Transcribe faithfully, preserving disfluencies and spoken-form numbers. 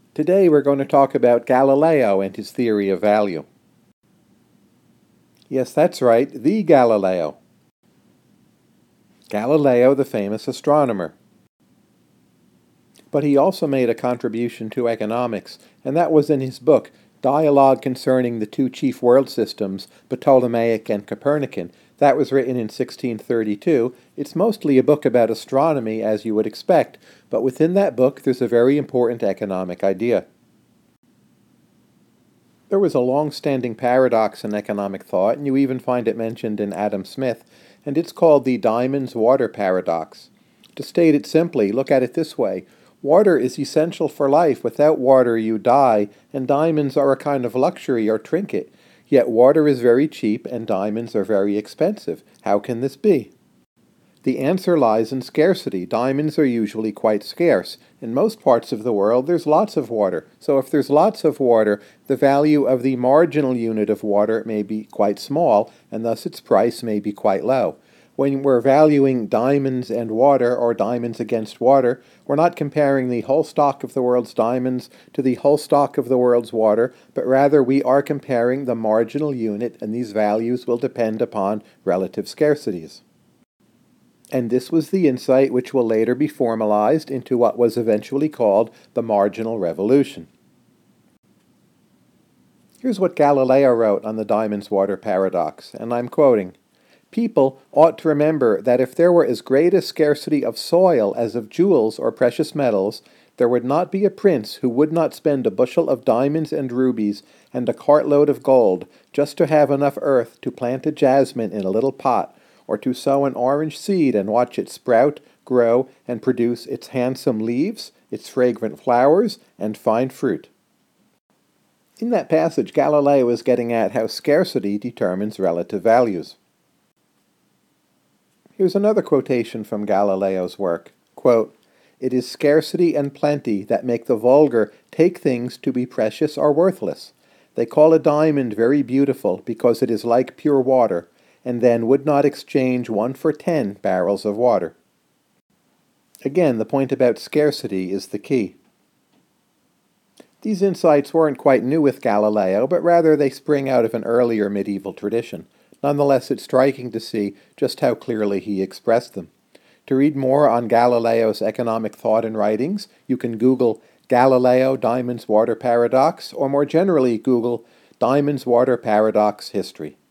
Today we're going to talk about Galileo and his theory of value. Yes, that's right, the Galileo. Galileo, the famous astronomer. But he also made a contribution to economics, and that was in his book, Dialogue Concerning the Two Chief World Systems, Ptolemaic and Copernican. That was written in sixteen thirty-two. It's mostly a book about astronomy, as you would expect, but within that book there's a very important economic idea. There was a long-standing paradox in economic thought, and you even find it mentioned in Adam Smith, and it's called the diamonds-water paradox. To state it simply, look at it this way. Water is essential for life. Without water you die, and diamonds are a kind of luxury or trinket. Yet water is very cheap and diamonds are very expensive. How can this be? The answer lies in scarcity. Diamonds are usually quite scarce. In most parts of the world there's lots of water. So if there's lots of water, the value of the marginal unit of water may be quite small, and thus its price may be quite low. When we're valuing diamonds and water, or diamonds against water, we're not comparing the whole stock of the world's diamonds to the whole stock of the world's water, but rather we are comparing the marginal unit, and these values will depend upon relative scarcities. And this was the insight which will later be formalized into what was eventually called the marginal revolution. Here's what Galileo wrote on the diamonds-water paradox, and I'm quoting, "People ought to remember that if there were as great a scarcity of soil as of jewels or precious metals, there would not be a prince who would not spend a bushel of diamonds and rubies and a cartload of gold just to have enough earth to plant a jasmine in a little pot, or to sow an orange seed and watch it sprout, grow, and produce its handsome leaves, its fragrant flowers, and fine fruit." In that passage, Galileo is getting at how scarcity determines relative values. Here's another quotation from Galileo's work. Quote, "It is scarcity and plenty that make the vulgar take things to be precious or worthless. They call a diamond very beautiful because it is like pure water, and then would not exchange one for ten barrels of water." Again, the point about scarcity is the key. These insights weren't quite new with Galileo, but rather they spring out of an earlier medieval tradition. Nonetheless, it's striking to see just how clearly he expressed them. To read more on Galileo's economic thought and writings, you can Google Galileo Diamonds-Water Paradox, or more generally Google Diamonds-Water Paradox History.